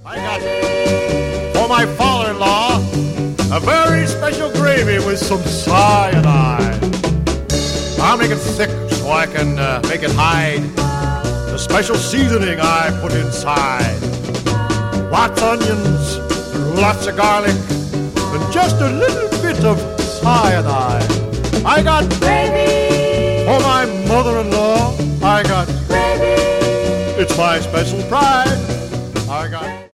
I got for my father-in-law a very special gravy with some cyanide. I'll make it thick so I can make it hide the special seasoning I put inside. Lots of onions, lots of garlic, and just a little bit of cyanide. I got gravy for my mother-in-law. I got gravy. It's my special pride. I got